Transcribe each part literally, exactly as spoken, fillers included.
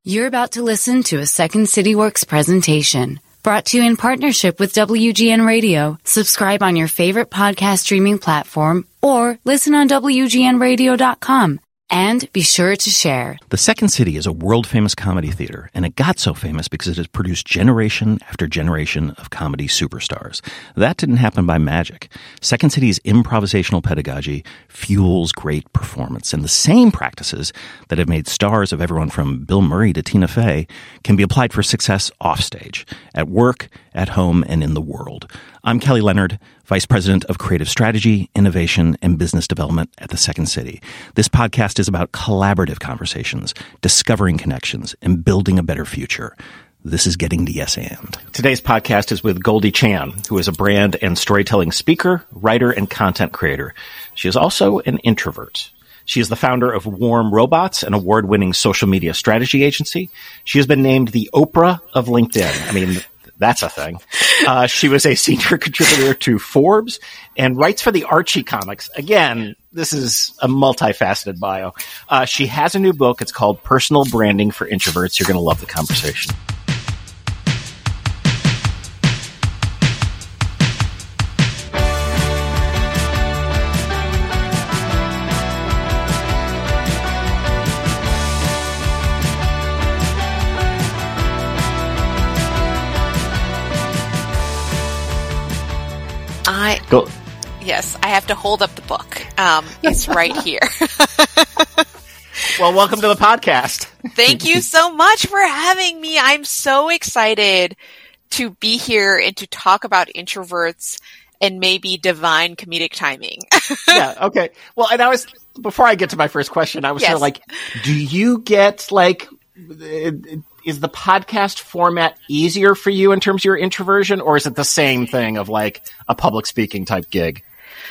You're about to listen to a Second City Works presentation brought to you in partnership with W G N Radio. Subscribe on your favorite podcast streaming platform or listen on W G N radio dot com. And be sure to share. The Second City is a world-famous comedy theater, and it got so famous because it has produced generation after generation of comedy superstars. That didn't happen by magic. Second City's improvisational pedagogy fuels great performance, and the same practices that have made stars of everyone from Bill Murray to Tina Fey can be applied for success offstage, at work, at home, and in the world. I'm Kelly Leonard, Vice President of Creative Strategy, Innovation, and Business Development at the Second City. This podcast is about collaborative conversations, discovering connections, and building a better future. This is Getting to Yes And. Today's podcast is with Goldie Chan, who is a brand and storytelling speaker, writer, and content creator. She is also an introvert. She is the founder of Warm Robots, an award-winning social media strategy agency. She has been named the Oprah of LinkedIn. I mean, that's a thing. Uh, she was a senior contributor to Forbes and writes for the Archie comics. Again, this is a multifaceted bio. Uh, she has a new book. It's called Personal Branding for Introverts. You're going to love the conversation. I, Go. Yes, I have to hold up the book. Um, it's right here. Well, welcome to the podcast. Thank you so much for having me. I'm so excited to be here and to talk about introverts and maybe divine comedic timing. Yeah, okay. Well, and I was, before I get to my first question, I was Yes. sort of like, do you get like, is the podcast format easier for you in terms of your introversion, or is it the same thing of like a public speaking type gig?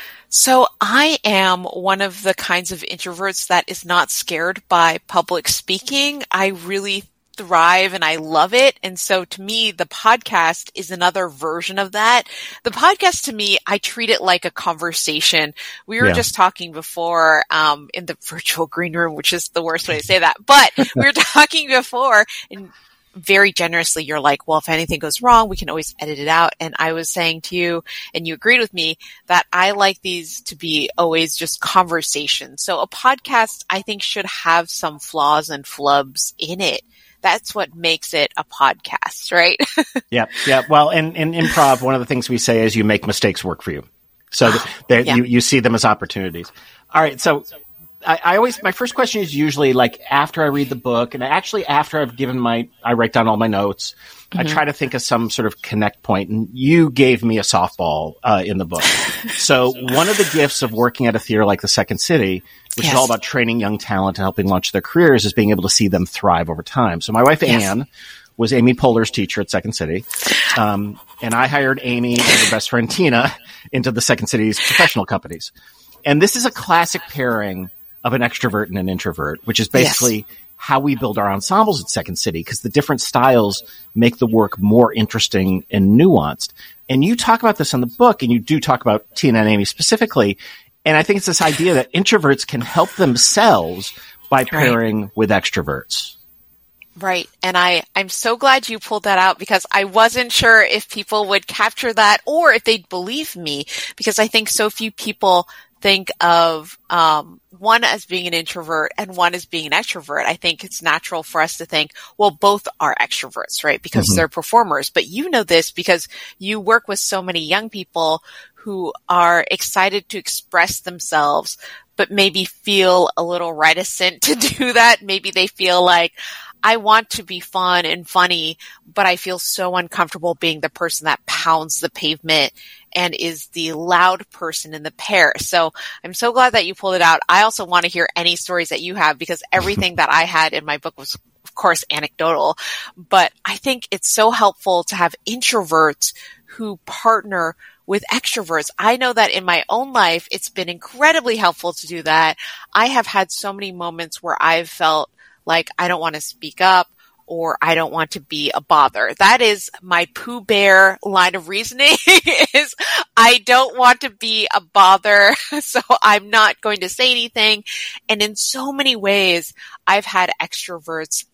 So I am one of the kinds of introverts that is not scared by public speaking. I really thrive and I love it. And so to me, the podcast is another version of that. The podcast to me, I treat it like a conversation. We were Yeah. just talking before, um, in the virtual green room, which is the worst way to say that, but we were talking before and very generously, you're like, well, if anything goes wrong, we can always edit it out. And I was saying to you, and you agreed with me, that I like these to be always just conversations. So a podcast, I think, should have some flaws and flubs in it. That's what makes it a podcast, right? Yeah, yeah. Well, in, in improv, one of the things we say is you make mistakes work for you. So that that Yeah. you, you see them as opportunities. All right. So I, I always, my first question is usually like after I read the book, and actually after I've given my, I write down all my notes. Mm-hmm. I try to think of some sort of connect point, and you gave me a softball uh, in the book. So one of the gifts of working at a theater like the Second City, which Yes. is all about training young talent and helping launch their careers, is being able to see them thrive over time. So my wife, Yes. Anne, was Amy Poehler's teacher at Second City. Um, and I hired Amy and her best friend Tina into the Second City's professional companies. And this is a classic pairing of an extrovert and an introvert, which is basically Yes. how we build our ensembles at Second City, because the different styles make the work more interesting and nuanced. And you talk about this in the book, and you do talk about Tina and Amy specifically. And I think it's this idea that introverts can help themselves by pairing with extroverts. Right. And I, I'm so glad you pulled that out, because I wasn't sure if people would capture that or if they'd believe me, because I think so few people think of um one as being an introvert and one as being an extrovert. I think it's natural for us to think, well, both are extroverts, right? Because Mm-hmm. they're performers. But you know this because you work with so many young people who are excited to express themselves, but maybe feel a little reticent to do that. Maybe they feel like, I want to be fun and funny, but I feel so uncomfortable being the person that pounds the pavement and is the loud person in the pair. So I'm so glad that you pulled it out. I also want to hear any stories that you have, because everything that I had in my book was, of course, anecdotal. But I think it's so helpful to have introverts who partner with extroverts. I know that in my own life, it's been incredibly helpful to do that. I have had so many moments where I've felt like I don't want to speak up, or I don't want to be a bother. That is my Pooh Bear line of reasoning is I don't want to be a bother, so I'm not going to say anything. And in so many ways, I've had extroverts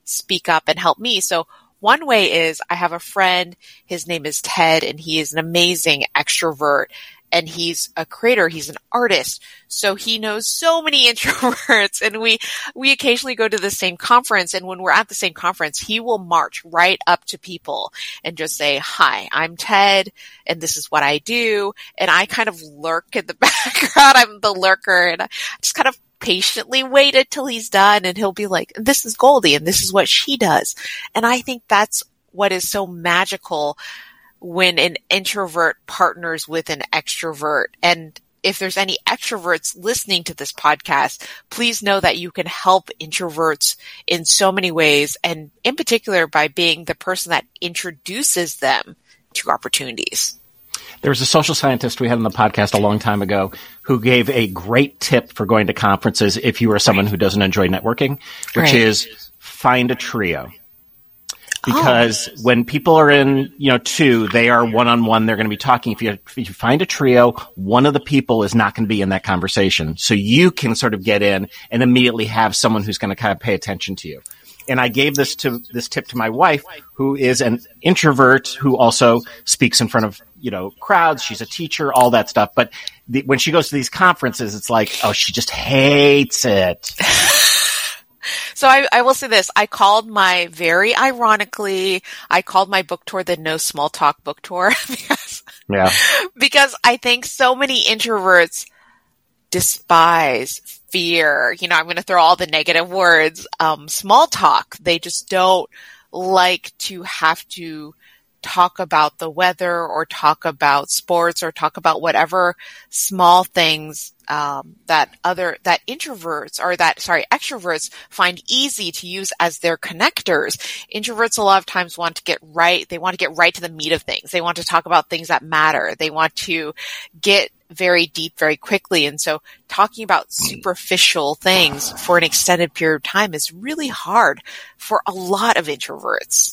speak up and help me. So one way is I have a friend, his name is Ted, and he is an amazing extrovert. And he's a creator. He's an artist. So he knows so many introverts, and we, we occasionally go to the same conference. And when we're at the same conference, he will march right up to people and just say, hi, I'm Ted, and this is what I do. And I kind of lurk in the background. I'm the lurker, and I just kind of patiently waited till he's done, and he'll be like, this is Goldie, and this is what she does. And I think that's what is so magical when an introvert partners with an extrovert. And if there's any extroverts listening to this podcast, please know that you can help introverts in so many ways, and in particular by being the person that introduces them to opportunities. There was a social scientist we had on the podcast a long time ago who gave a great tip for going to conferences if you are someone who doesn't enjoy networking, which Right. is find a trio. Because oh. when people are in, you know, two, they are one-on-one. They're going to be talking. If you, if you find a trio, one of the people is not going to be in that conversation. So you can sort of get in and immediately have someone who's going to kind of pay attention to you. And I gave this to this tip to my wife, who is an introvert who also speaks in front of, you know, crowds. She's a teacher, all that stuff. But the, when she goes to these conferences, it's like, oh, she just hates it. So I, I will say this. I called my, very ironically, I called my book tour the No Small Talk book tour because, yeah. because I think so many introverts despise, fear, you know, I'm going to throw all the negative words, um, small talk. They just don't like to have to talk about the weather or talk about sports or talk about whatever small things um, that other that introverts or that sorry extroverts find easy to use as their connectors. Introverts a lot of times want to get right. They want to get right to the meat of things. They want to talk about things that matter. They want to get very deep very quickly. And so talking about superficial things for an extended period of time is really hard for a lot of introverts.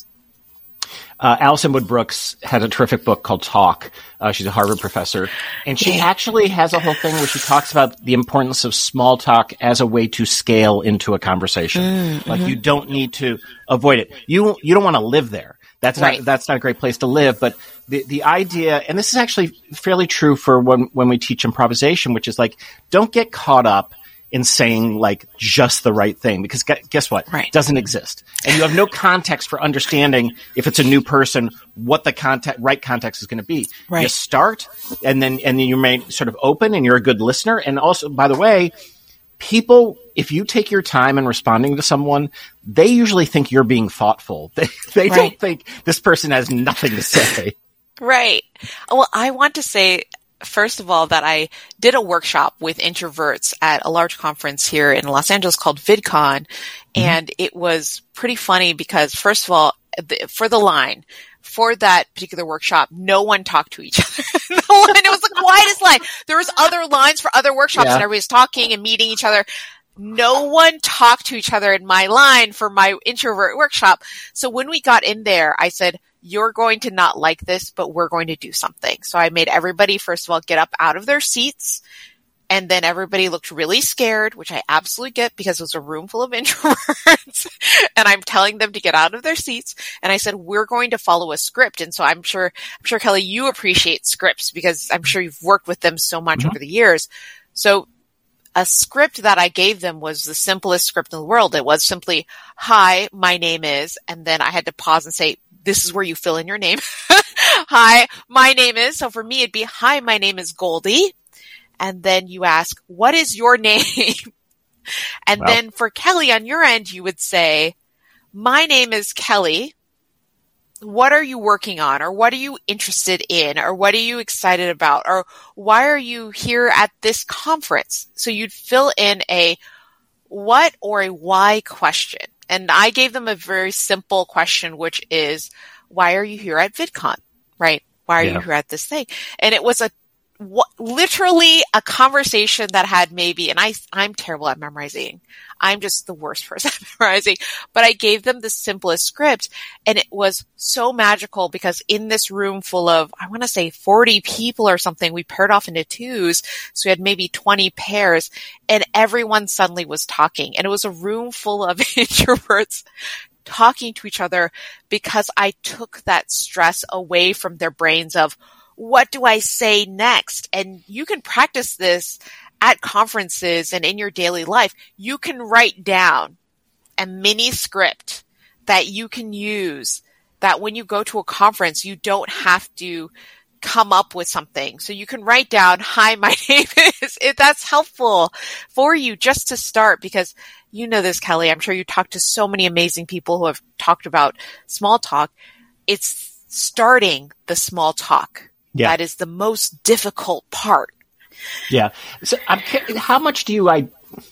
Uh, Alison Wood Brooks had a terrific book called Talk. Uh, she's a Harvard professor. And she actually has a whole thing where she talks about the importance of small talk as a way to scale into a conversation. Mm-hmm. Like you don't need to avoid it. You, you don't want to live there. That's right. not, that's not a great place to live. But the, the idea, and this is actually fairly true for when, when we teach improvisation, which is like, don't get caught up in saying like just the right thing, because guess what? Right. It doesn't exist. And you have no context for understanding if it's a new person, what the context, right context is going to be. Right. You start and then, and then you remain sort of open and you're a good listener. And also, by the way, people, if you take your time in responding to someone, they usually think you're being thoughtful. They, they right. don't think this person has nothing to say. Right. Well, I want to say, first of all, that I did a workshop with introverts at a large conference here in Los Angeles called VidCon. Mm-hmm. And it was pretty funny because, first of all, for the line, for that particular workshop, no one talked to each other. No one, it was the quietest line. There was other lines for other workshops yeah. and everybody was talking and meeting each other. No one talked to each other in my line for my introvert workshop. So when we got in there, I said, you're going to not like this, but we're going to do something. So I made everybody, first of all, get up out of their seats. And then everybody looked really scared, which I absolutely get because it was a room full of introverts. And I'm telling them to get out of their seats. And I said, we're going to follow a script. And so I'm sure, I'm sure, Kelly, you appreciate scripts because I'm sure you've worked with them so much mm-hmm. over the years. So a script that I gave them was the simplest script in the world. It was simply, hi, my name is, and then I had to pause and say, this is where you fill in your name. Hi, my name is. So for me, it'd be, hi, my name is Goldie. And then you ask, what is your name? And wow. then for Kelly on your end, you would say, my name is Kelly. What are you working on? Or what are you interested in? Or what are you excited about? Or why are you here at this conference? So you'd fill in a what or a why question. And I gave them a very simple question, which is, why are you here at VidCon? Right? Why are yeah. you here at this thing? And it was a what, literally a conversation that had maybe, and I, I'm terrible at memorizing. I'm just the worst person at memorizing, but I gave them the simplest script and it was so magical because in this room full of, I want to say forty people or something, we paired off into twos. So we had maybe twenty pairs and everyone suddenly was talking and it was a room full of introverts talking to each other because I took that stress away from their brains of what do I say next? And you can practice this at conferences and in your daily life. You can write down a mini script that you can use that when you go to a conference, you don't have to come up with something. So you can write down, hi, my name is, if that's helpful for you just to start, because you know this, Kelly, I'm sure you talked to so many amazing people who have talked about small talk. It's starting the small talk. Yeah. That is the most difficult part. Yeah. So I'm, how much do you, I,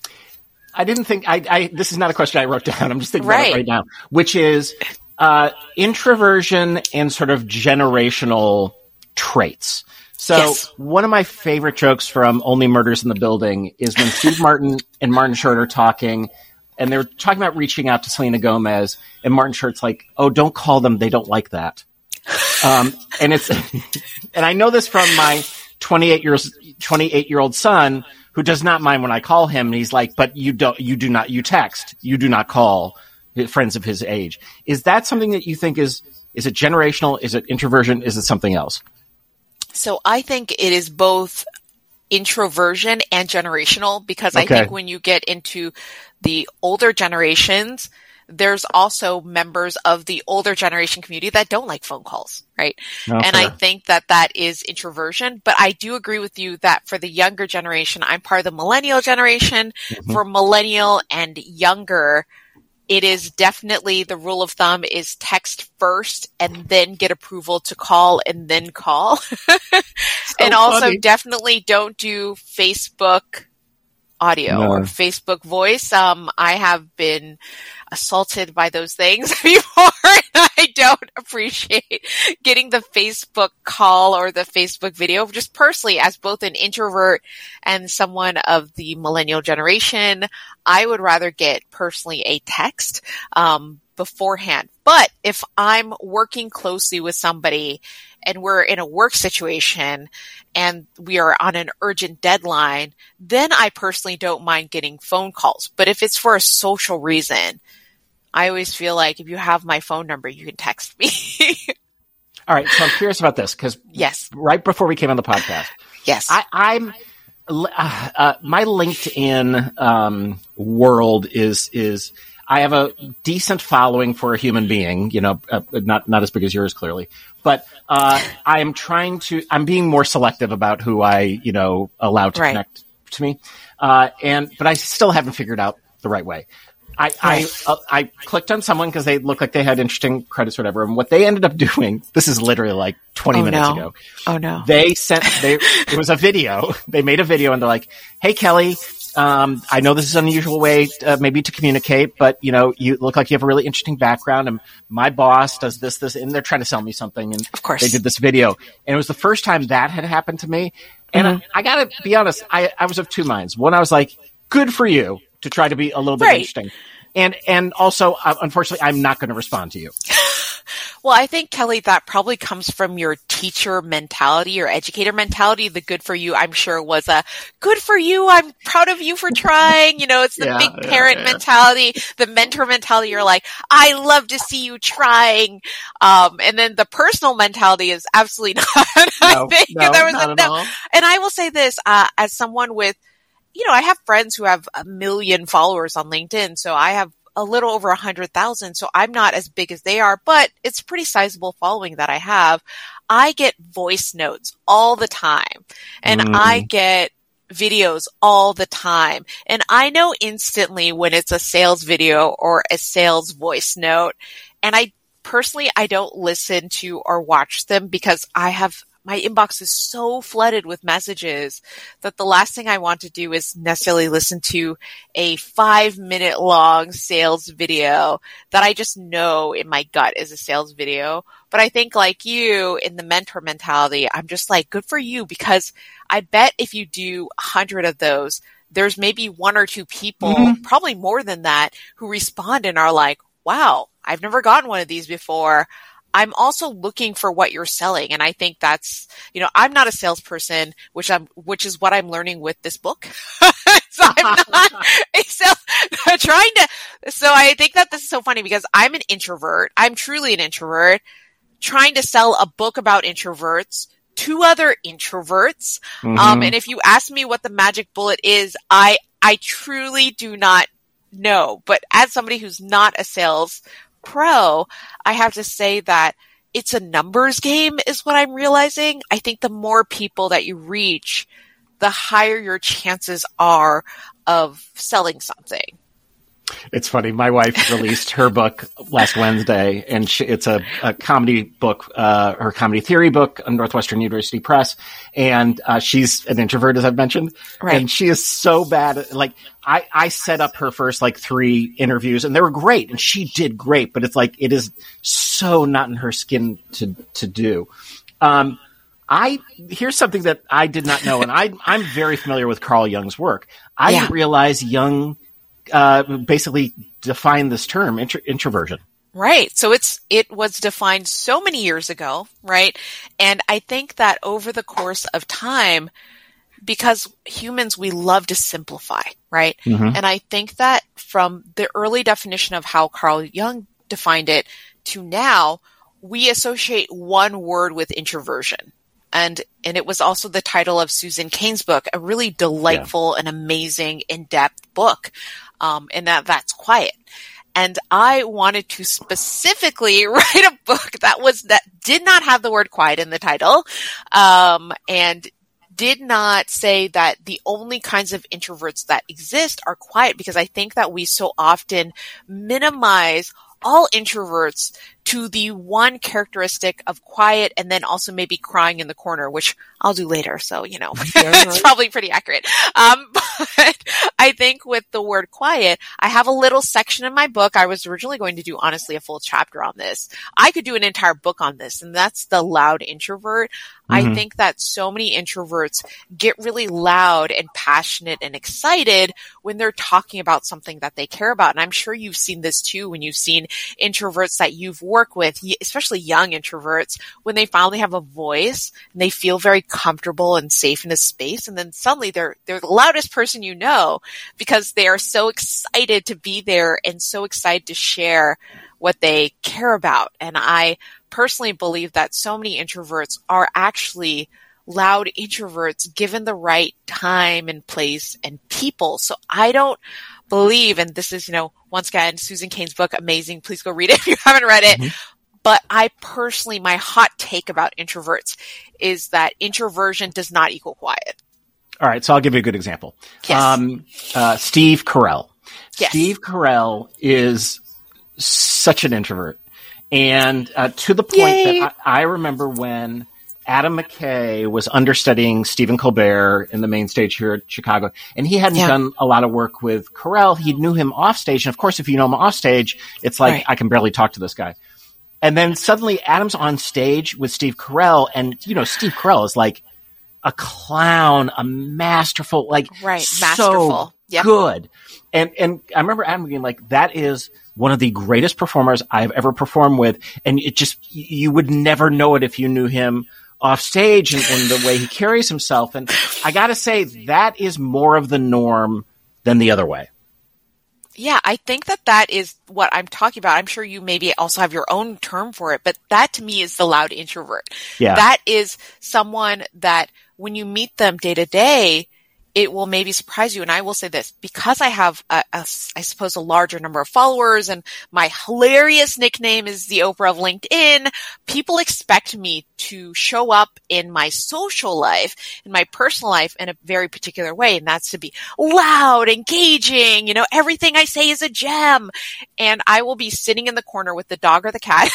I didn't think, I, I, this is not a question I wrote down. I'm just thinking right. about it right now, which is, uh, introversion and sort of generational traits. So yes. One of my favorite jokes from Only Murders in the Building is when Steve Martin and Martin Short are talking, and they're talking about reaching out to Selena Gomez, and Martin Short's like, oh, don't call them. They don't like that. Um, and it's, and I know this from my twenty-eight year, twenty-eight year old son who does not mind when I call him. And he's like, but you don't, you do not, you text, you do not call friends of his age. Is that something that you think is, is it generational? Is it introversion? Is it something else? So I think it is both introversion and generational, because okay. I think when you get into the older generations, there's also members of the older generation community that don't like phone calls, right? Oh, and fair. I think that that is introversion, but I do agree with you that for the younger generation, I'm part of the millennial generation. Mm-hmm. For millennial and younger, it is definitely the rule of thumb is text first and then get approval to call and then call. So and also funny. Definitely don't do Facebook audio no. or Facebook voice. Um, I have been assaulted by those things before, and I don't appreciate getting the Facebook call or the Facebook video. Just personally, as both an introvert and someone of the millennial generation, I would rather get personally a text um, beforehand. But if I'm working closely with somebody and we're in a work situation and we are on an urgent deadline, then I personally don't mind getting phone calls. But if it's for a social reason, I always feel like if you have my phone number, you can text me. All right. So I'm curious about this because yes. right before we came on the podcast, yes, I, I'm uh, uh, my LinkedIn um, world is is I have a decent following for a human being, you know, uh, not not as big as yours clearly, but uh, I am trying to. I'm being more selective about who I you know allow to right. connect to me, uh, and but I still haven't figured out the right way. I, I, uh, I clicked on someone because they looked like they had interesting credits or whatever. And what they ended up doing, this is literally like twenty oh, minutes no. ago. Oh no. They sent, they, it was a video. They made a video and they're like, hey, Kelly, um, I know this is an unusual way, uh, maybe to communicate, but you know, you look like you have a really interesting background and my boss does this, this, and they're trying to sell me something. And of course they did this video. And it was the first time that had happened to me. And mm-hmm. I, I gotta be honest, I, I was of two minds. One, I was like, good for you to try to be a little bit right. interesting. And, and also, uh, unfortunately, I'm not going to respond to you. Well, I think, Kelly, that probably comes from your teacher mentality or educator mentality. The good for you, I'm sure, was a good for you. I'm proud of you for trying. You know, it's the yeah, big yeah, parent yeah. mentality, the mentor mentality. You're like, I love to see you trying. Um, and then the personal mentality is absolutely not. No, I think no, there was not a, at no. all. And I will say this, uh, as someone with, you know, I have friends who have a million followers on LinkedIn. So I have a little over a hundred thousand. So I'm not as big as they are, but it's a pretty sizable following that I have. I get voice notes all the time and mm. I get videos all the time. And I know instantly when it's a sales video or a sales voice note. And I personally, I don't listen to or watch them because I have my inbox is so flooded with messages that the last thing I want to do is necessarily listen to a five minute long sales video that I just know in my gut is a sales video. But I think like you in the mentor mentality, I'm just like, good for you, because I bet if you do a hundred of those, there's maybe one or two people, mm-hmm. probably more than that, who respond and are like, wow, I've never gotten one of these before. I'm also looking for what you're selling. And I think that's, you know, I'm not a salesperson, which I'm, which is what I'm learning with this book. So I'm not a sales, trying to, so I think that this is so funny because I'm an introvert. I'm truly an introvert trying to sell a book about introverts to other introverts. Mm-hmm. Um, and if you ask me what the magic bullet is, I, I truly do not know. But as somebody who's not a sales pro, I have to say that it's a numbers game is what I'm realizing. I think the more people that you reach, the higher your chances are of selling something. It's funny. My wife released her book last Wednesday, and she, it's a, a comedy book, uh, her comedy theory book on Northwestern University Press. And uh, she's an introvert, as I've mentioned. Right. And she is so bad. At, like, I, I set up her first, like, three interviews, and they were great. And she did great. But it's like, it is so not in her skin to, to do. Um, I, here's something that I did not know, and I, I'm very familiar with Carl Jung's work. I yeah. didn't realize Jung Uh, basically define this term, intro- introversion. Right. So it's, it was defined so many years ago, right? And I think that over the course of time, because humans, we love to simplify, right? Mm-hmm. And I think that from the early definition of how Carl Jung defined it to now, we associate one word with introversion. And, and it was also the title of Susan Cain's book, a really delightful yeah. and amazing in-depth book. Um, and that, that's quiet. And I wanted to specifically write a book that was, that did not have the word quiet in the title, um, and did not say that the only kinds of introverts that exist are quiet, because I think that we so often minimize all introverts to the one characteristic of quiet and then also maybe crying in the corner, which I'll do later. So, you know, it's probably pretty accurate. Um, but I think with the word quiet, I have a little section in my book. I was originally going to do, honestly, a full chapter on this. I could do an entire book on this, and that's the loud introvert. Mm-hmm. I think that so many introverts get really loud and passionate and excited when they're talking about something that they care about. And I'm sure you've seen this too when you've seen introverts that you've worked with, especially young introverts, when they finally have a voice and they feel very comfortable and safe in a space. And then suddenly they're, they're the loudest person you know because they are so excited to be there and so excited to share what they care about. And I personally believe that so many introverts are actually loud introverts given the right time and place and people. So I don't believe, and this is, you know, once again, Susan Cain's book, amazing. Please go read it if you haven't read it. Mm-hmm. But I personally, my hot take about introverts is that introversion does not equal quiet. All right. So I'll give you a good example. Yes. Um, uh, Steve Carell. Yes. Steve Carell is such an introvert. And uh, to the point Yay. that I, I remember when Adam McKay was understudying Stephen Colbert in the main stage here at Chicago, and he hadn't yeah. done a lot of work with Carell. He knew him off stage. And of course, if you know him off stage, it's like, right. I can barely talk to this guy. And then suddenly Adam's on stage with Steve Carell, and, you know, Steve Carell is like a clown, a masterful, like, right. masterful. so yep. good. And, and I remember Adam being like, that is one of the greatest performers I've ever performed with. And it just, you would never know it if you knew him off stage and, and the way he carries himself. And I gotta say, that is more of the norm than the other way. Yeah, I think that that is what I'm talking about. I'm sure you maybe also have your own term for it, but that to me is the loud introvert. Yeah. That is someone that when you meet them day to day, it will maybe surprise you. And I will say this, because I have, a, a, I suppose, a larger number of followers and my hilarious nickname is the Oprah of LinkedIn, people expect me to show up in my social life, in my personal life in a very particular way. And that's to be loud, engaging, you know, everything I say is a gem. And I will be sitting in the corner with the dog or the cat.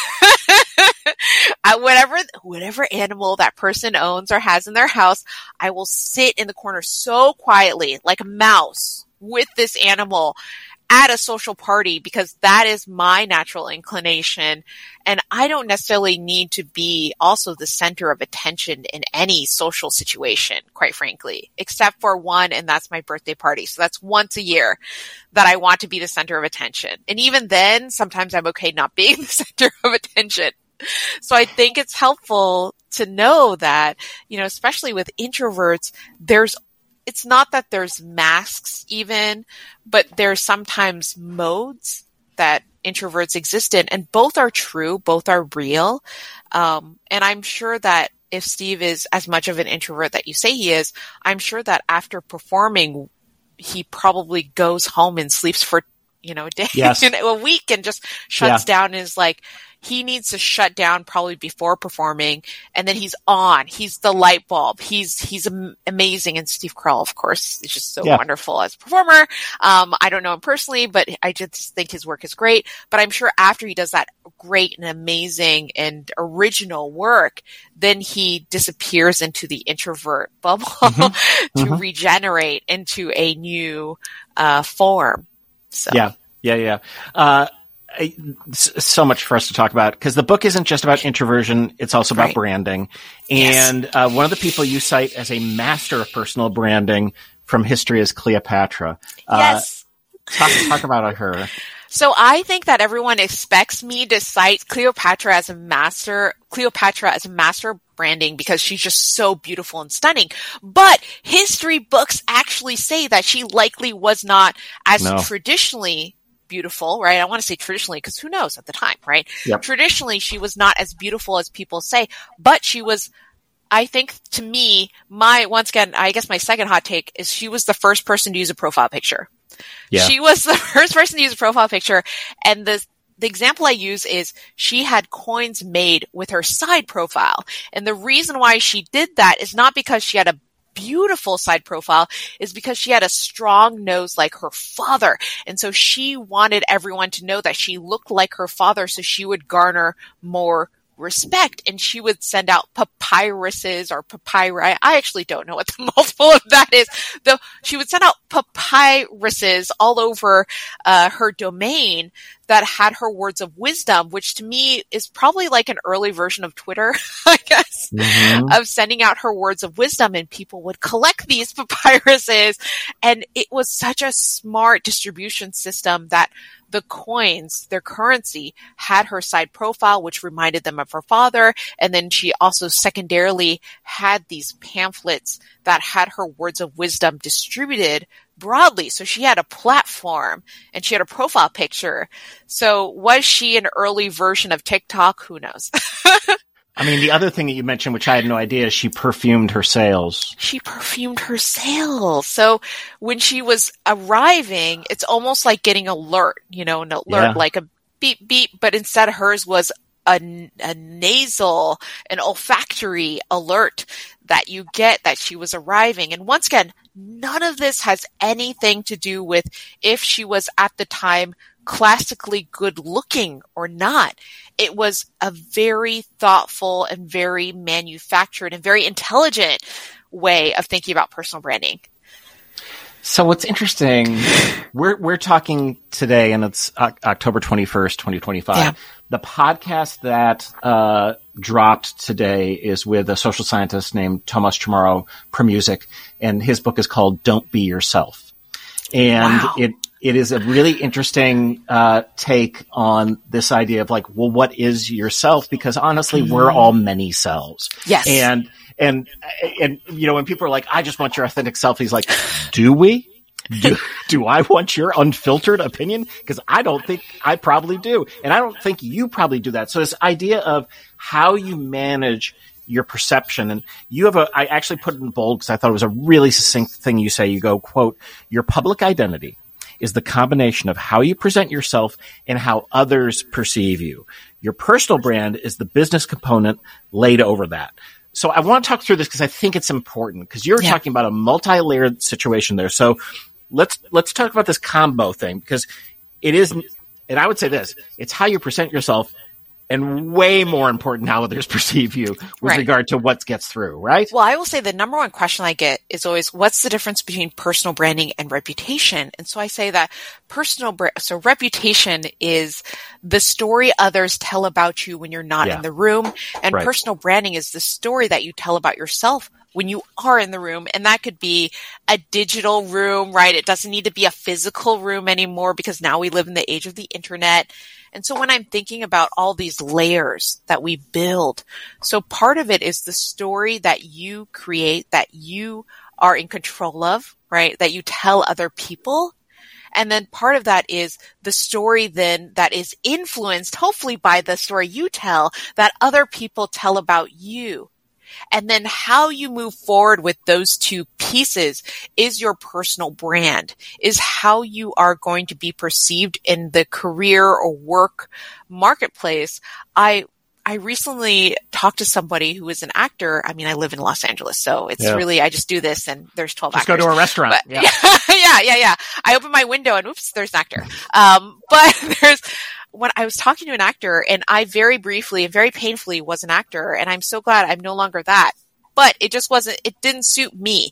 I, whatever, whatever animal that person owns or has in their house, I will sit in the corner so quietly, like a mouse, with this animal at a social party because that is my natural inclination. And I don't necessarily need to be also the center of attention in any social situation, quite frankly, except for one, and that's my birthday party. So that's once a year that I want to be the center of attention. And even then, sometimes I'm okay not being the center of attention. So I think it's helpful to know that, you know, especially with introverts, there's it's not that there's masks even, but there's sometimes modes that introverts exist in, and both are true, both are real. Um, and I'm sure that if Steve is as much of an introvert that you say he is, I'm sure that after performing, he probably goes home and sleeps for, you know, a day, yes. a week, and just shuts yeah. down and is like, he needs to shut down probably before performing, and then he's on. He's the light bulb. He's he's am- amazing. And Steve Carell, of course, is just so yeah. wonderful as a performer. Um, I don't know him personally, but I just think his work is great. But I'm sure after he does that great and amazing and original work, then he disappears into the introvert bubble mm-hmm. to mm-hmm. regenerate into a new uh, form. So. Yeah, yeah, yeah. Uh, I, so much for us to talk about, because the book isn't just about introversion, it's also about right. branding. And yes. uh, one of the people you cite as a master of personal branding from history is Cleopatra. Yes. Uh, talk, talk about her. So I think that everyone expects me to cite Cleopatra as a master, Cleopatra as a master of branding because she's just so beautiful and stunning. But history books actually say that she likely was not as no. traditionally beautiful, right? I want to say traditionally because who knows at the time, right? Yep. Traditionally, she was not as beautiful as people say, but she was, I think to me, my, once again, I guess my second hot take is she was the first person to use a profile picture. Yeah. She was the first person to use a profile picture. And the, the example I use is she had coins made with her side profile. And the reason why she did that is not because she had a beautiful side profile, is because she had a strong nose like her father. And so she wanted everyone to know that she looked like her father, so she would garner more respect, and she would send out papyruses or papyri. I actually don't know what the multiple of that is. Though she would send out papyruses all over uh, her domain that had her words of wisdom, which to me is probably like an early version of Twitter, I guess, mm-hmm. of sending out her words of wisdom, and people would collect these papyruses. And it was such a smart distribution system that the coins, their currency, had her side profile, which reminded them of her father. And then she also secondarily had these pamphlets that had her words of wisdom distributed broadly. So she had a platform and she had a profile picture. So was she an early version of TikTok? Who knows? I mean, the other thing that you mentioned, which I had no idea, is she perfumed her sales. She perfumed her sales. So when she was arriving, it's almost like getting alert, you know, an alert, yeah. like a beep, beep, but instead hers was a, a nasal, an olfactory alert that you get that she was arriving. And once again, none of this has anything to do with if she was at the time classically good looking or not. It was a very thoughtful and very manufactured and very intelligent way of thinking about personal branding. So what's interesting, we're we're talking today, and it's uh, October twenty-first, twenty twenty-five. Yeah. The podcast that uh, dropped today is with a social scientist named Tomas Chamorro Premusic, and his book is called Don't Be Yourself. And wow. it it is a really interesting uh, take on this idea of like, well, what is yourself? Because honestly, mm-hmm. we're all many selves. Yes. And And, and, you know, when people are like, I just want your authentic self, he's like, do we? Do, do I want your unfiltered opinion? Because I don't think I probably do. And I don't think you probably do that. So this idea of how you manage your perception, and you have a, I actually put it in bold because I thought it was a really succinct thing you say. You go, quote, your public identity is the combination of how you present yourself and how others perceive you. Your personal brand is the business component laid over that. So I want to talk through this because I think it's important, because you're yeah. talking about a multi-layered situation there. So let's let's talk about this combo thing, because it is, and I would say this, it's how you present yourself, and way more important how others perceive you with right. regard to what gets through, right? Well, I will say the number one question I get is always, what's the difference between personal branding and reputation? And so I say that personal, bra- so reputation is the story others tell about you when you're not yeah. in the room. And right. personal branding is the story that you tell about yourself when you are in the room. And that could be a digital room, right? It doesn't need to be a physical room anymore, because now we live in the age of the internet. And so when I'm thinking about all these layers that we build, so part of it is the story that you create, that you are in control of, right? That you tell other people. And then part of that is the story then that is influenced, hopefully by the story you tell, that other people tell about you. And then how you move forward with those two pieces is your personal brand, is how you are going to be perceived in the career or work marketplace. I I recently talked to somebody who is an actor. I mean, I live in Los Angeles, so it's yeah. really, I just do this and there's twelve just actors. Just go to a restaurant. But, yeah. yeah, yeah, yeah. I open my window and oops, there's an actor. Um, but there's, when I was talking to an actor, and I very briefly and very painfully was an actor, and I'm so glad I'm no longer that. But it just wasn't, it didn't suit me.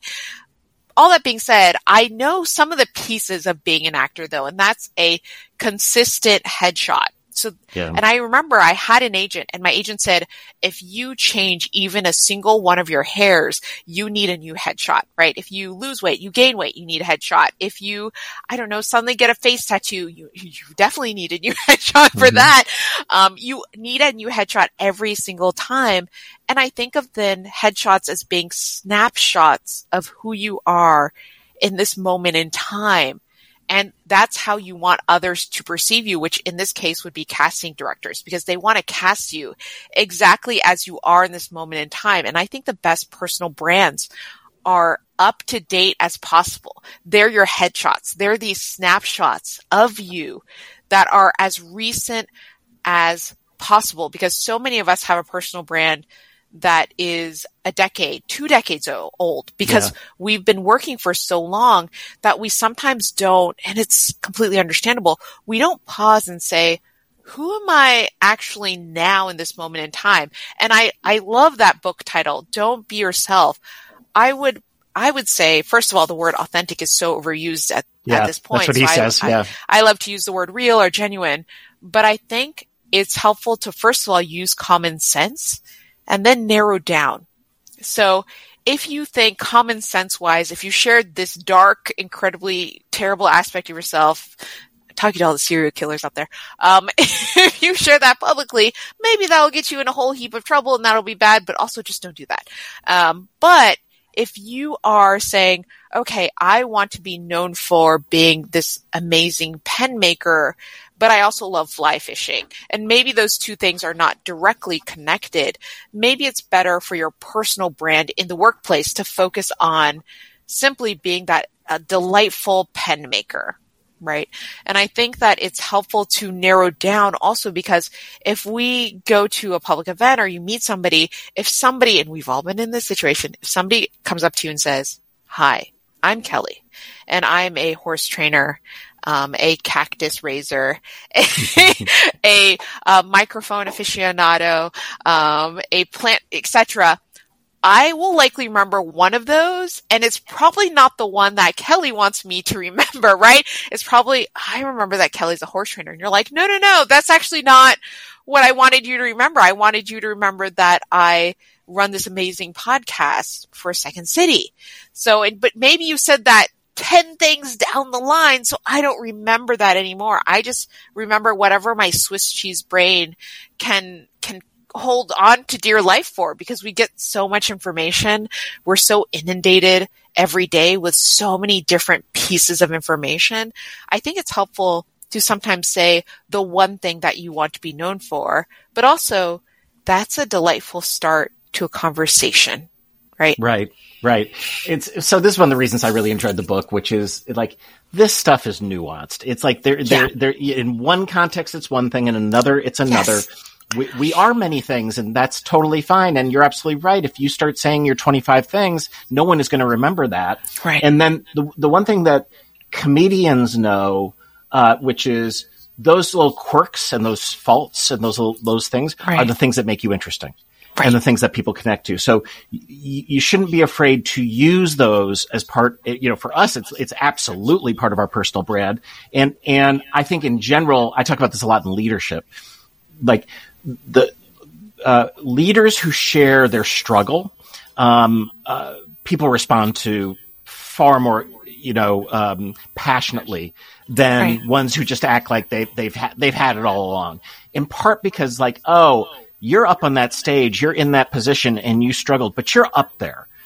All that being said, I know some of the pieces of being an actor though, and that's a consistent headshot. So, yeah. And I remember I had an agent, and my agent said, if you change even a single one of your hairs, you need a new headshot, right? If you lose weight, you gain weight, you need a headshot. If you, I don't know, suddenly get a face tattoo, you, you definitely need a new headshot for mm-hmm. that. Um, you need a new headshot every single time. And I think of then headshots as being snapshots of who you are in this moment in time. And that's how you want others to perceive you, which in this case would be casting directors, because they want to cast you exactly as you are in this moment in time. And I think the best personal brands are up to date as possible. They're your headshots. They're these snapshots of you that are as recent as possible, because so many of us have a personal brand that is a decade, two decades old, because yeah. we've been working for so long that we sometimes don't, and it's completely understandable, we don't pause and say, who am I actually now in this moment in time? And I, I love that book title, Don't Be Yourself. I would, I would say, first of all, the word authentic is so overused at, yeah, at this point. That's what he so says. I, yeah. I, I love to use the word real or genuine, but I think it's helpful to, first of all, use common sense and then narrow down. So if you think common sense wise, if you shared this dark, incredibly terrible aspect of yourself, talking to all the serial killers out there, um, if you share that publicly, maybe that'll get you in a whole heap of trouble and that'll be bad, but also just don't do that. Um, but if you are saying, okay, I want to be known for being this amazing pen maker, but I also love fly fishing, and maybe those two things are not directly connected, maybe it's better for your personal brand in the workplace to focus on simply being that uh, delightful pen maker, right? And I think that it's helpful to narrow down also, because if we go to a public event or you meet somebody, if somebody, and we've all been in this situation, if somebody comes up to you and says, hi, I'm Kelly, and I'm a horse trainer, Um, a cactus raiser, a, a, a microphone aficionado, um, a plant, et cetera. I will likely remember one of those, and it's probably not the one that Kelly wants me to remember, right? It's probably, I remember that Kelly's a horse trainer, and you're like, no, no, no, that's actually not what I wanted you to remember. I wanted you to remember that I run this amazing podcast for Second City. So, but maybe you said that ten things down the line, so I don't remember that anymore. I just remember whatever my Swiss cheese brain can can hold on to dear life for, because we get so much information. We're so inundated every day with so many different pieces of information. I think it's helpful to sometimes say the one thing that you want to be known for, but also that's a delightful start to a conversation, right? Right. Right. It's so this is one of the reasons I really enjoyed the book, which is like this stuff is nuanced. It's like there, yeah. there, there. In one context, it's one thing, in another, it's another. Yes. We, we are many things, and that's totally fine. And you're absolutely right. If you start saying you're twenty-five things, no one is going to remember that. Right. And then the the one thing that comedians know, uh, which is those little quirks and those faults and those little, those things right. are the things that make you interesting. Right. And the things that people connect to. So y- you shouldn't be afraid to use those as part, you know, for us, it's, it's absolutely part of our personal brand. And, and I think in general, I talk about this a lot in leadership, like the, uh, leaders who share their struggle, um, uh, people respond to far more, you know, um, passionately than right. ones who just act like they, they've had, they've had it all along. In part because like, oh, you're up on that stage, you're in that position, and you struggled, but you're up there.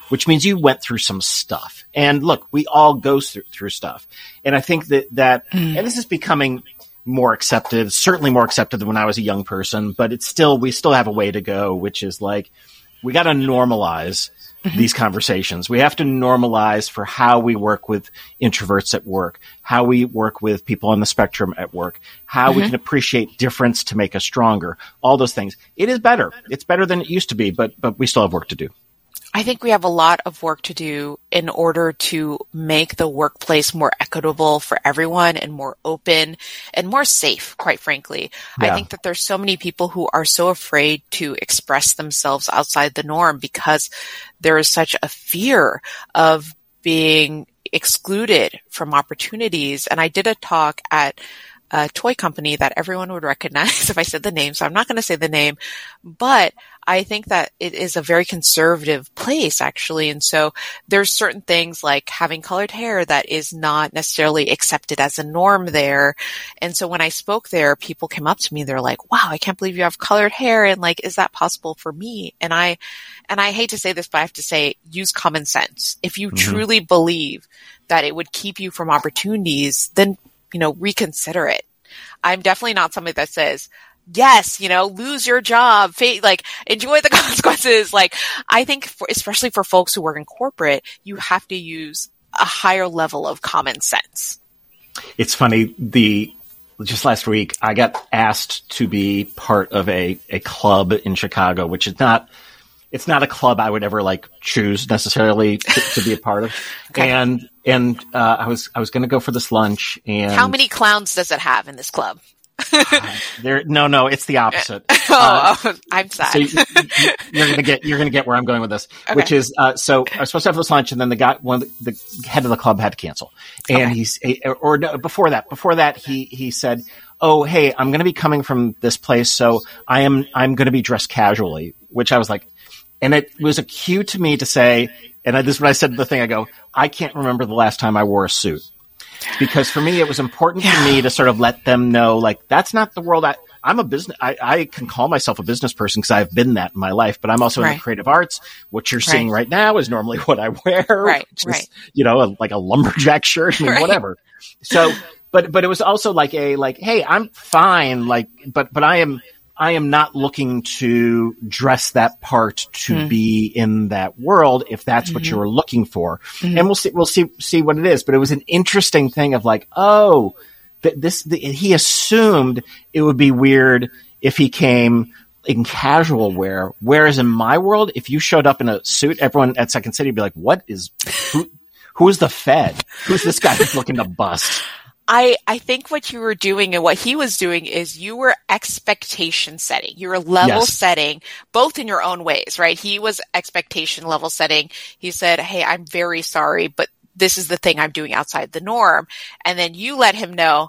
which means you went through some stuff. And look, we all go through, through stuff. And I think that, that, mm. and this is becoming more accepted, certainly more accepted than when I was a young person, but it's still, we still have a way to go, which is like, we got to normalize mm-hmm. these conversations. We have to normalize for how we work with introverts at work, how we work with people on the spectrum at work, how mm-hmm. we can appreciate difference to make us stronger, all those things. It is better. It's better than it used to be, but, but we still have work to do. I think we have a lot of work to do in order to make the workplace more equitable for everyone and more open and more safe, quite frankly. Yeah. I think that there's so many people who are so afraid to express themselves outside the norm because there is such a fear of being excluded from opportunities. And I did a talk at a toy company that everyone would recognize if I said the name, so I'm not going to say the name, but I think that it is a very conservative place, actually. And so there's certain things like having colored hair that is not necessarily accepted as a norm there. And so when I spoke there, people came up to me, they're like, wow, I can't believe you have colored hair. And like, is that possible for me? And I, and I hate to say this, but I have to say, use common sense. If you mm-hmm. truly believe that it would keep you from opportunities, then, you know, reconsider it. I'm definitely not somebody that says, yes, you know, lose your job, fa- like enjoy the consequences. Like I think for, especially for folks who work in corporate, you have to use a higher level of common sense. It's funny. The, just last week, I got asked to be part of a, a club in Chicago, which is not, it's not a club I would ever like choose necessarily to, to be a part of. Okay. And, and, uh, I was, I was going to go for this lunch and. How many clowns does it have in this club? uh, there, no, no, it's the opposite. oh, uh, I'm sad. So you, you, you're going to get, you're going to get where I'm going with this, okay. which is, uh, so I was supposed to have this lunch and then the guy, one of the, the head of the club had to cancel. And okay. he's, or no, before that, before that, he, he said, oh, hey, I'm going to be coming from this place. So I am, I'm going to be dressed casually, which I was like, and it was a cue to me to say, and I, this is what I said to the thing, I go, I can't remember the last time I wore a suit. Because for me, it was important yeah. for me to sort of let them know, like, that's not the world I, I'm a business, I, I can call myself a business person because I've been that in my life, but I'm also right. in the creative arts. What you're right. seeing right now is normally what I wear. Right, which right. is, you know, a, like a lumberjack shirt, I mean, right. whatever. So, but, but it was also like a, like, hey, I'm fine, like, but, but I am, I am not looking to dress that part to mm. be in that world if that's mm-hmm. what you were looking for. Mm-hmm. And we'll see, we'll see, see what it is. But it was an interesting thing of like, oh, th- this, the, he assumed it would be weird if he came in casual wear. Whereas in my world, if you showed up in a suit, everyone at Second City would be like, what is, who, who is the Fed? Who's this guy who's looking to bust? I, I think what you were doing and what he was doing is you were expectation setting. You were level yes. setting, both in your own ways, right? He was expectation level setting. He said, hey, I'm very sorry, but this is the thing I'm doing outside the norm. And then you let him know,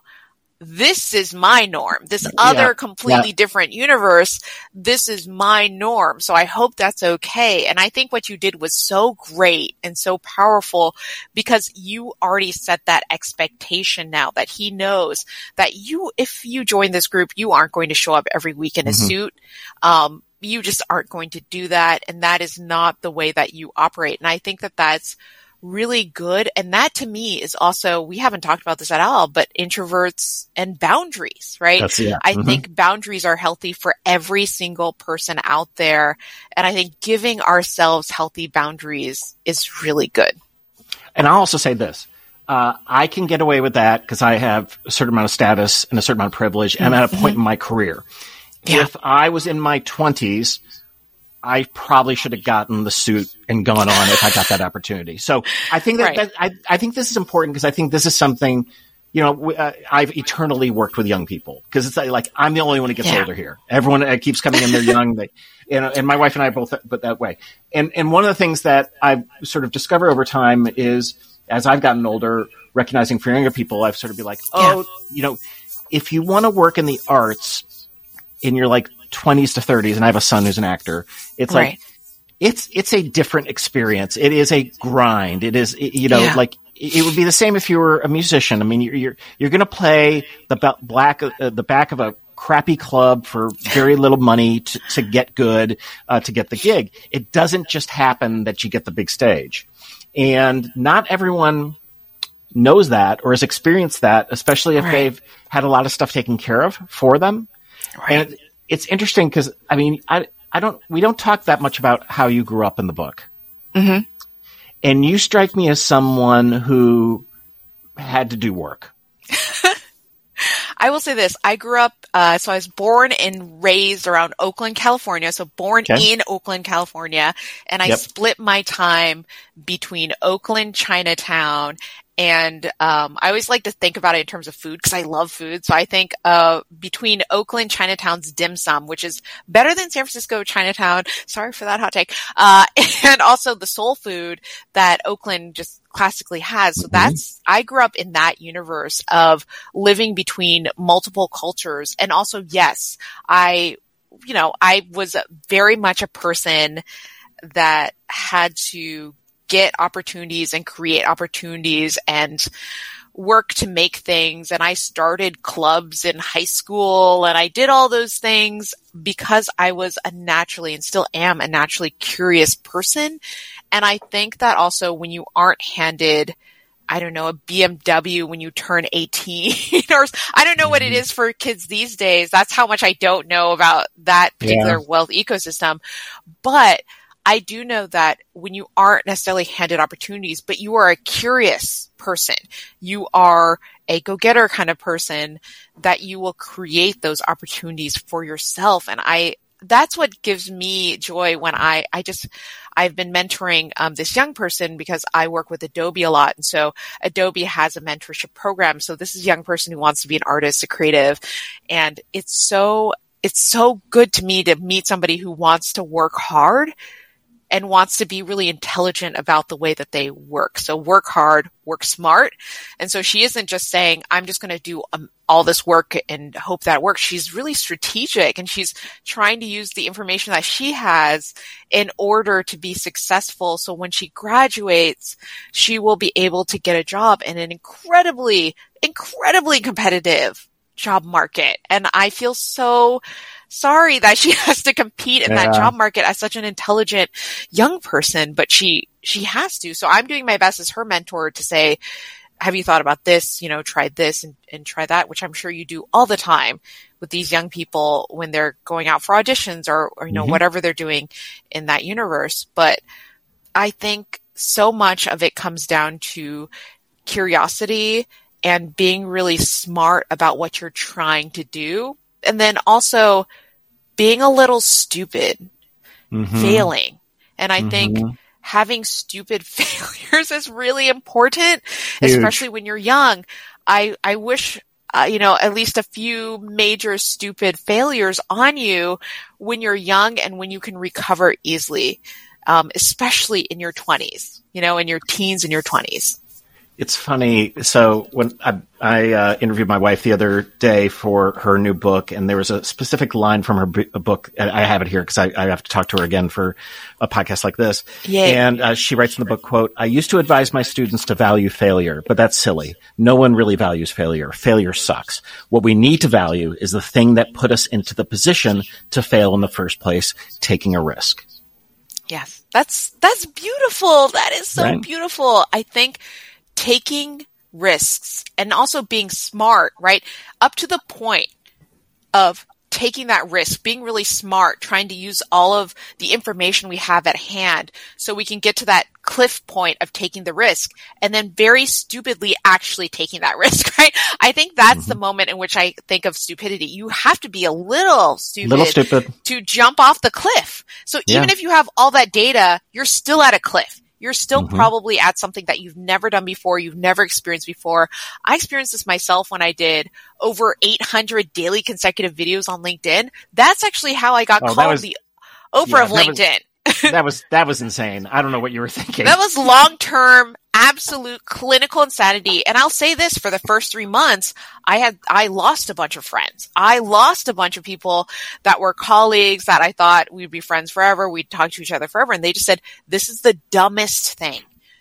this is my norm. This yeah. other completely yeah. different universe, this is my norm. So I hope that's okay. And I think what you did was so great and so powerful because you already set that expectation now that he knows that you, if you join this group, you aren't going to show up every week in a mm-hmm. suit. Um, you just aren't going to do that. And that is not the way that you operate. And I think that that's really good. And that to me is also, we haven't talked about this at all, but introverts and boundaries, right? That's, yeah. I mm-hmm. think boundaries are healthy for every single person out there. And I think giving ourselves healthy boundaries is really good. And I'll also say this. Uh, I can get away with that because I have a certain amount of status and a certain amount of privilege. And mm-hmm. I'm at a point in my career. Yeah. If I was in my twenties, I probably should have gotten the suit and gone on if I got that opportunity. So I think that, right. that I, I think this is important because I think this is something, you know, uh, I've eternally worked with young people because it's like, I'm the only one who gets yeah. older here. Everyone uh, keeps coming in, they're young. They, and, and my wife and I are both, but that way. And, and one of the things that I've sort of discovered over time is as I've gotten older, recognizing for younger people, I've sort of be like, oh, yeah. you know, if you want to work in the arts and you're like, twenties to thirties, and I have a son who's an actor. It's right. like, it's, it's a different experience. It is a grind. It is, you know, yeah. like it would be the same if you were a musician. I mean, you're, you're, you're going to play the black, uh, the back of a crappy club for very little money to, to get good, uh, to get the gig. It doesn't just happen that you get the big stage. And not everyone knows that or has experienced that, especially if right. they've had a lot of stuff taken care of for them. Right. And it's interesting because, I mean, I, I don't, we don't talk that much about how you grew up in the book. Mm-hmm. And you strike me as someone who had to do work. I will say this. I grew up, uh, so I was born and raised around Oakland, California. So born okay. in Oakland, California. And I yep. split my time between Oakland, Chinatown, and um I always like to think about it in terms of food because I love food. So I think uh between Oakland, Chinatown's dim sum, which is better than San Francisco Chinatown. Sorry for that hot take. Uh and also the soul food that Oakland just classically has. So that's, I grew up in that universe of living between multiple cultures. And also, yes, I, you know, I was very much a person that had to get opportunities and create opportunities and work to make things. And I started clubs in high school and I did all those things because I was a naturally and still am a naturally curious person. And I think that also when you aren't handed, I don't know, a B M W when you turn eighteen or I don't know what it is for kids these days. That's how much I don't know about that particular yeah. wealth ecosystem. But I do know that when you aren't necessarily handed opportunities, but you are a curious person, you are a go-getter kind of person, that you will create those opportunities for yourself. And I, that's what gives me joy when I, I just, I've been mentoring um, this young person because I work with Adobe a lot. And so Adobe has a mentorship program. So this is a young person who wants to be an artist, a creative. And it's so, it's so good to me to meet somebody who wants to work hard and wants to be really intelligent about the way that they work. So work hard, work smart. And so she isn't just saying, I'm just going to do um, all this work and hope that works. She's really strategic and she's trying to use the information that she has in order to be successful. So when she graduates, she will be able to get a job in an incredibly, incredibly competitive job market. And I feel so sorry that she has to compete in yeah. that job market as such an intelligent young person, but she, she has to. So I'm doing my best as her mentor to say, have you thought about this? You know, try this and, and try that, which I'm sure you do all the time with these young people when they're going out for auditions or, or you know, mm-hmm. whatever they're doing in that universe. But I think so much of it comes down to curiosity and being really smart about what you're trying to do. And then also being a little stupid, mm-hmm. failing. And I mm-hmm. think having stupid failures is really important, Huge. Especially when you're young. I, I wish, uh, you know, at least a few major stupid failures on you when you're young and when you can recover easily, um, especially in your twenties, you know, in your teens and your twenties. It's funny. So when I, I uh, interviewed my wife the other day for her new book, and there was a specific line from her b- book. I have it here because I, I have to talk to her again for a podcast like this. Yay. And uh, she writes in the book, quote, I used to advise my students to value failure, but that's silly. No one really values failure. Failure sucks. What we need to value is the thing that put us into the position to fail in the first place, taking a risk. Yes, that's, that's beautiful. That is so Right. beautiful. I think taking risks and also being smart, right? Up to the point of taking that risk, being really smart, trying to use all of the information we have at hand so we can get to that cliff point of taking the risk and then very stupidly actually taking that risk, right? I think that's mm-hmm. the moment in which I think of stupidity. You have to be a little stupid, little stupid. to jump off the cliff. So even Yeah. if you have all that data, you're still at a cliff. You're still Mm-hmm. probably at something that you've never done before, you've never experienced before. I experienced this myself when I did over eight hundred daily consecutive videos on LinkedIn. That's actually how I got Oh, that called was- the Oprah yeah, of that was- LinkedIn. That was that was insane. I don't know what you were thinking. That was long-term, absolute clinical insanity. And I'll say this, for the first three months, I had, I lost a bunch of friends. I lost a bunch of people that were colleagues that I thought we'd be friends forever. We'd talk to each other forever. And they just said, this is the dumbest thing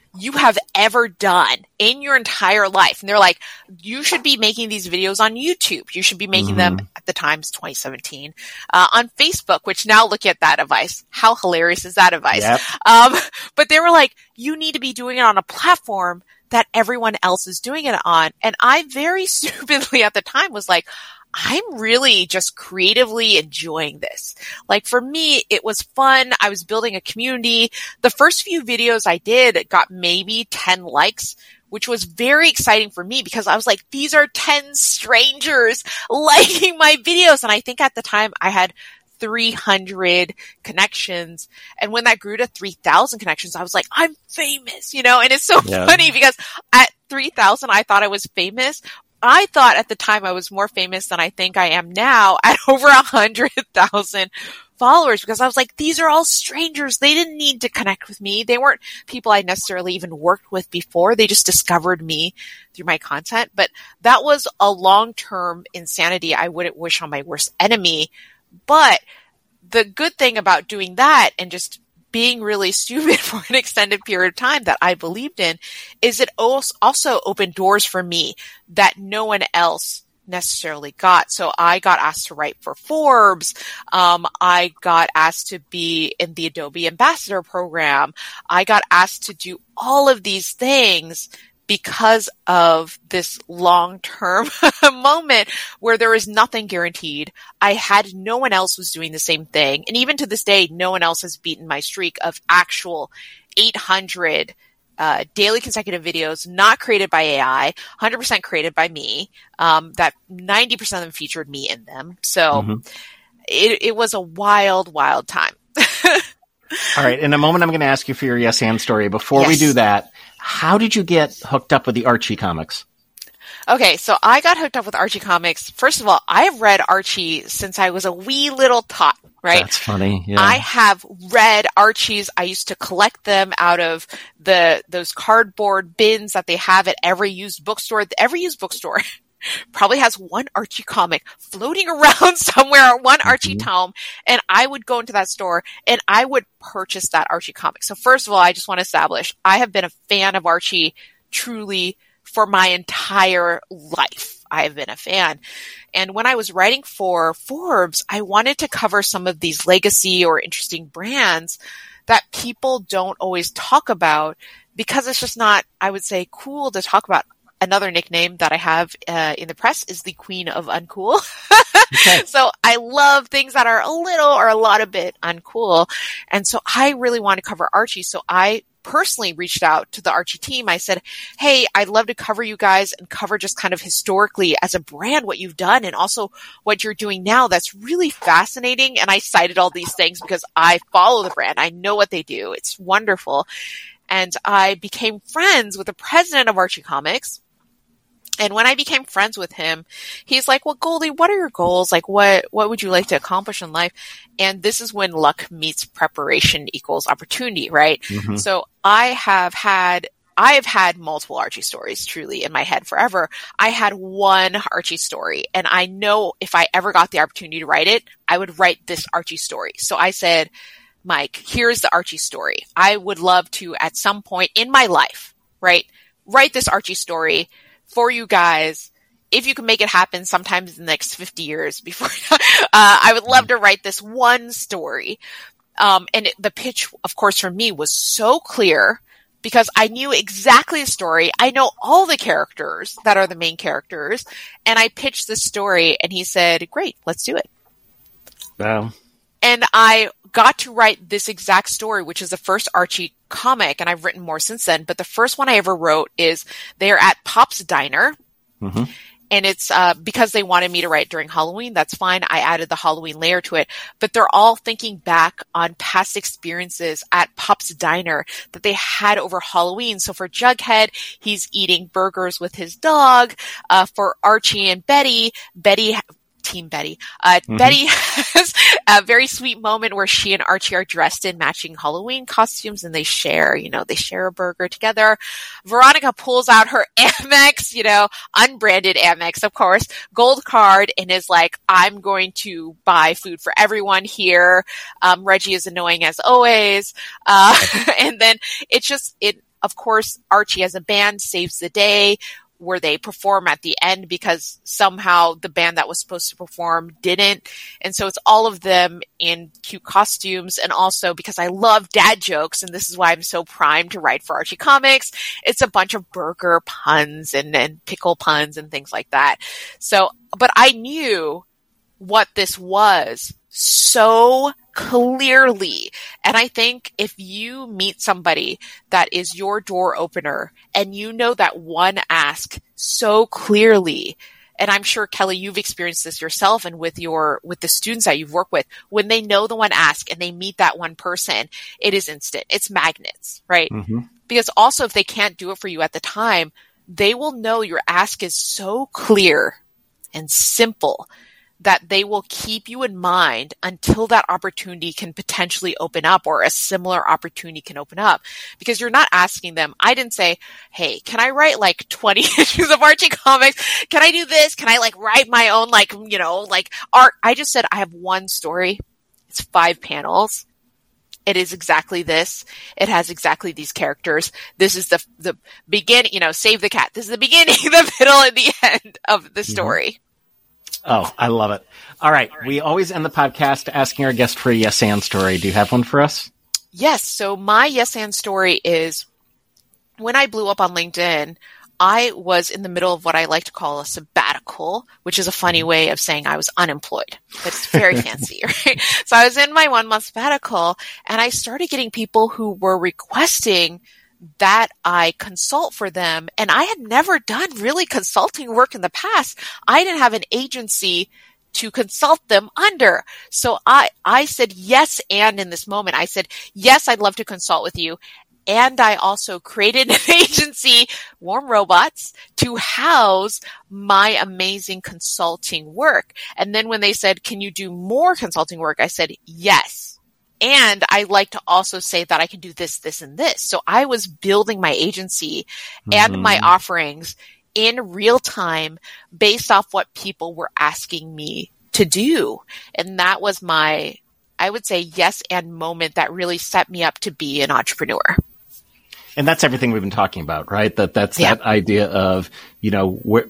you have ever done in your entire life. And they're like, you should be making these videos on YouTube. You should be making mm-hmm. them at the time's twenty seventeen, uh, on Facebook, which now look at that advice. How hilarious is that advice? Yep. Um, but they were like, you need to be doing it on a platform that everyone else is doing it on. And I very stupidly at the time was like, I'm really just creatively enjoying this. Like for me, it was fun. I was building a community. The first few videos I did got maybe ten likes, which was very exciting for me because I was like, these are ten strangers liking my videos. And I think at the time I had three hundred connections. And when that grew to three thousand connections, I was like, I'm famous, you know, and it's so yeah. funny because at three thousand, I thought I was famous. I thought at the time I was more famous than I think I am now at over a hundred thousand followers because I was like, these are all strangers. They didn't need to connect with me. They weren't people I necessarily even worked with before. They just discovered me through my content. But that was a long-term insanity I wouldn't wish on my worst enemy. But the good thing about doing that and just being really stupid for an extended period of time that I believed in is it also opened doors for me that no one else necessarily got. So I got asked to write for Forbes. Um, I got asked to be in the Adobe Ambassador program. I got asked to do all of these things because of this long-term moment where there was nothing guaranteed. I had no one else was doing the same thing. And even to this day, no one else has beaten my streak of actual eight hundred uh, daily consecutive videos, not created by A I, one hundred percent created by me, um, that ninety percent of them featured me in them. So mm-hmm. it, it was a wild, wild time. All right. In a moment, I'm going to ask you for your yes and story. Before yes. we do that, how did you get hooked up with the Archie comics? Okay, so I got hooked up with Archie comics. First of all, I've read Archie since I was a wee little tot, right? That's funny. Yeah. I have read Archies. I used to collect them out of the those cardboard bins that they have at every used bookstore. Every used bookstore probably has one Archie comic floating around somewhere, or one Archie mm-hmm. tome. And I would go into that store and I would purchase that Archie comic. So first of all, I just want to establish I have been a fan of Archie truly for my entire life. I have been a fan. And when I was writing for Forbes, I wanted to cover some of these legacy or interesting brands that people don't always talk about because it's just not, I would say, cool to talk about. Another nickname that I have uh, in the press is the Queen of Uncool. Okay. So I love things that are a little or a lot of bit uncool. And so I really want to cover Archie. So I personally reached out to the Archie team. I said, hey, I'd love to cover you guys and cover just kind of historically as a brand what you've done and also what you're doing now. That's really fascinating. And I cited all these things because I follow the brand. I know what they do. It's wonderful. And I became friends with the president of Archie Comics. And when I became friends with him, he's like, well, Goldie, what are your goals? Like, what, what would you like to accomplish in life? And this is when luck meets preparation equals opportunity, right? Mm-hmm. So I have had, I have had multiple Archie stories truly in my head forever. I had one Archie story and I know if I ever got the opportunity to write it, I would write this Archie story. So I said, Mike, here's the Archie story. I would love to at some point in my life, right, write this Archie story for you guys, if you can make it happen sometimes in the next fifty years before, uh, I would love to write this one story. Um, and it, the pitch, of course, for me was so clear because I knew exactly the story. I know all the characters that are the main characters. And I pitched the story and he said, great, let's do it. Wow. And I got to write this exact story, which is the first Archie comic, and I've written more since then. But the first one I ever wrote is they're at Pop's Diner, mm-hmm. and it's uh because they wanted me to write during Halloween. That's fine. I added the Halloween layer to it. But they're all thinking back on past experiences at Pop's Diner that they had over Halloween. So for Jughead, he's eating burgers with his dog. Uh, for Archie and Betty, Betty... Team Betty. Uh, mm-hmm. Betty has a very sweet moment where she and Archie are dressed in matching Halloween costumes and they share, you know, they share a burger together. Veronica pulls out her Amex, you know, unbranded Amex, of course, gold card and is like, I'm going to buy food for everyone here. Um, Reggie is annoying as always. Uh, and then it's just, it, of course, Archie as a band saves the day, where they perform at the end because somehow the band that was supposed to perform didn't. And so it's all of them in cute costumes. And also because I love dad jokes, and this is why I'm so primed to write for Archie Comics, it's a bunch of burger puns and, and pickle puns and things like that. So, but I knew what this was so clearly. And I think if you meet somebody that is your door opener and you know that one ask so clearly, and I'm sure, Kelly, you've experienced this yourself and with your, with the students that you've worked with, when they know the one ask and they meet that one person, it is instant. It's magnets, right? Mm-hmm. Because also if they can't do it for you at the time, they will know your ask is so clear and simple that they will keep you in mind until that opportunity can potentially open up, or a similar opportunity can open up. Because you're not asking them, I didn't say, hey, can I write like twenty issues of Archie Comics? Can I do this? Can I like write my own, like, you know, like art? I just said, I have one story. It's five panels. It is exactly this. It has exactly these characters. This is the, the beginning, you know, save the cat. This is the beginning, the middle, and the end of the story. Mm-hmm. Oh, I love it. All right. We always end the podcast asking our guest for a yes and story. Do you have one for us? Yes. So my yes and story is when I blew up on LinkedIn, I was in the middle of what I like to call a sabbatical, which is a funny way of saying I was unemployed, but it's very fancy, right? So I was in my one month sabbatical and I started getting people who were requesting that I consult for them. And I had never done really consulting work in the past. I didn't have an agency to consult them under. So I, I said yes. And in this moment, I said, yes, I'd love to consult with you. And I also created an agency, Warm Robots, to house my amazing consulting work. And then when they said, can you do more consulting work? I said, yes. And I like to also say that I can do this, this, and this. So I was building my agency and mm-hmm. my offerings in real time based off what people were asking me to do. And that was my, I would say, yes and moment that really set me up to be an entrepreneur. And that's everything we've been talking about, right? That that's yeah. that idea of, you know, where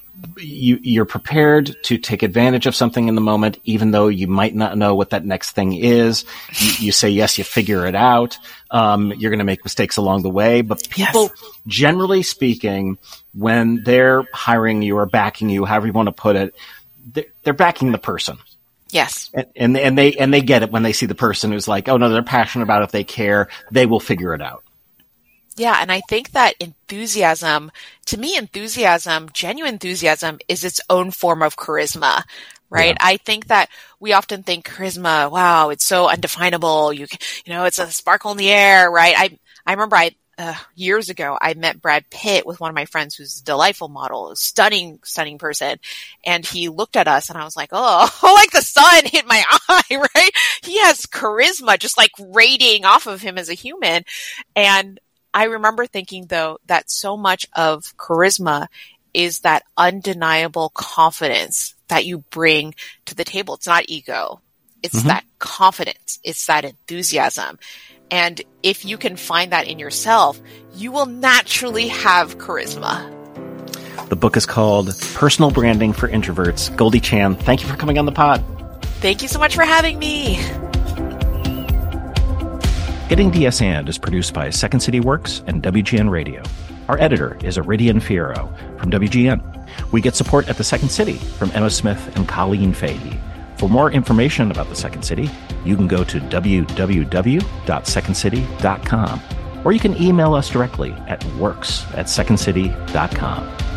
you, you're prepared to take advantage of something in the moment, even though you might not know what that next thing is. You, you say yes, you figure it out. Um, you're going to make mistakes along the way, but people, yes. generally speaking, when they're hiring you or backing you, however you want to put it, they're, they're backing the person. Yes. And, and, and they, and they get it when they see the person who's like, oh no, they're passionate about it. If they care, they will figure it out. Yeah, and I think that enthusiasm, to me, enthusiasm, genuine enthusiasm is its own form of charisma, right? Yeah. I think that we often think charisma, wow, it's so undefinable. You you know, it's a sparkle in the air, right? I I remember I uh, years ago I met Brad Pitt with one of my friends who's a delightful model, a stunning, stunning person, and he looked at us and I was like, oh, like the sun hit my eye, right? He has charisma just like radiating off of him as a human, and I remember thinking, though, that so much of charisma is that undeniable confidence that you bring to the table. It's not ego. It's mm-hmm. that confidence. It's that enthusiasm. And if you can find that in yourself, you will naturally have charisma. The book is called Personal Branding for Introverts. Goldie Chan, thank you for coming on the pod. Thank you so much for having me. Getting to Yes And is produced by Second City Works and W G N Radio. Our editor is Iridian Fierro from W G N. We get support at the Second City from Emma Smith and Colleen Fahey. For more information about the Second City, you can go to w w w dot second city dot com, or you can email us directly at works at second city dot com.